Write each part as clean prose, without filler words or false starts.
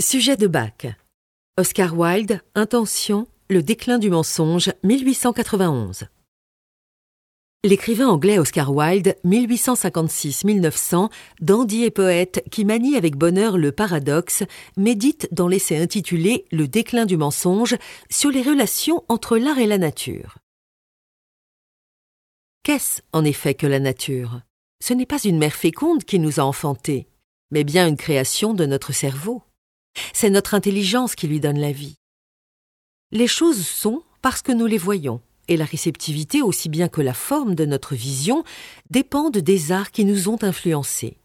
Sujet de bac. Oscar Wilde, Intention, le déclin du mensonge, 1891. L'écrivain anglais Oscar Wilde, 1856-1900, dandy et poète qui manie avec bonheur le paradoxe, médite dans l'essai intitulé « Le déclin du mensonge » sur les relations entre l'art et la nature. Qu'est-ce, en effet, que la nature ? Ce n'est pas une mère féconde qui nous a enfantés, mais bien une création de notre cerveau. C'est notre intelligence qui lui donne la vie. Les choses sont parce que nous les voyons, et la réceptivité aussi bien que la forme de notre vision dépendent des arts qui nous ont influencés.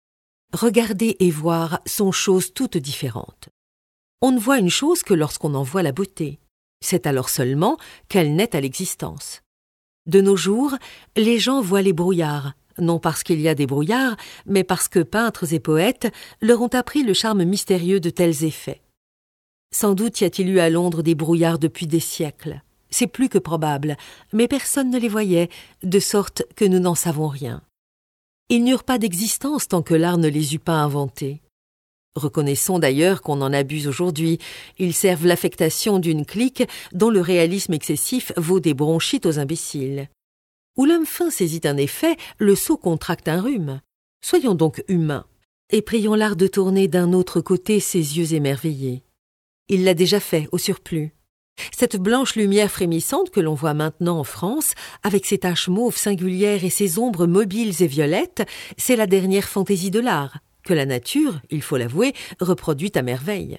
Regarder et voir sont choses toutes différentes. On ne voit une chose que lorsqu'on en voit la beauté. C'est alors seulement qu'elle naît à l'existence. De nos jours, les gens voient les brouillards, non parce qu'il y a des brouillards, mais parce que peintres et poètes leur ont appris le charme mystérieux de tels effets. Sans doute y a-t-il eu à Londres des brouillards depuis des siècles. C'est plus que probable, mais personne ne les voyait, de sorte que nous n'en savons rien. Ils n'eurent pas d'existence tant que l'art ne les eut pas inventés. Reconnaissons d'ailleurs qu'on en abuse aujourd'hui. Ils servent l'affectation d'une clique dont le réalisme excessif vaut des bronchites aux imbéciles. Où l'homme fin saisit un effet, le sot contracte un rhume. Soyons donc humains, et prions l'art de tourner d'un autre côté ses yeux émerveillés. Il l'a déjà fait, au surplus. Cette blanche lumière frémissante que l'on voit maintenant en France, avec ses taches mauves singulières et ses ombres mobiles et violettes, c'est la dernière fantaisie de l'art, que la nature, il faut l'avouer, reproduit à merveille.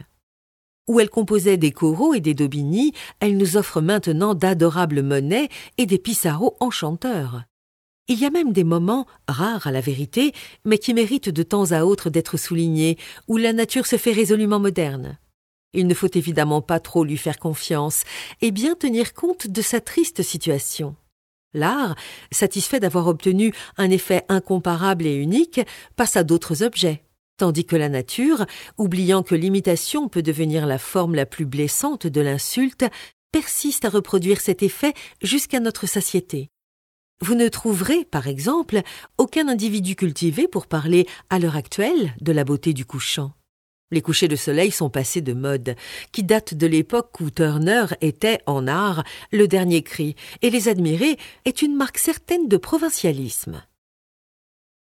Où elle composait des Corot et des Daubigny, elle nous offre maintenant d'adorables Monet et des Pissarro enchanteurs. Il y a même des moments, rares à la vérité, mais qui méritent de temps à autre d'être soulignés, où la nature se fait résolument moderne. Il ne faut évidemment pas trop lui faire confiance et bien tenir compte de sa triste situation. L'art, satisfait d'avoir obtenu un effet incomparable et unique, passe à d'autres objets, tandis que la nature, oubliant que l'imitation peut devenir la forme la plus blessante de l'insulte, persiste à reproduire cet effet jusqu'à notre satiété. Vous ne trouverez, par exemple, aucun individu cultivé pour parler, à l'heure actuelle, de la beauté du couchant. Les couchers de soleil sont passés de mode, qui datent de l'époque où Turner était, en art, le dernier cri, et les admirer est une marque certaine de provincialisme.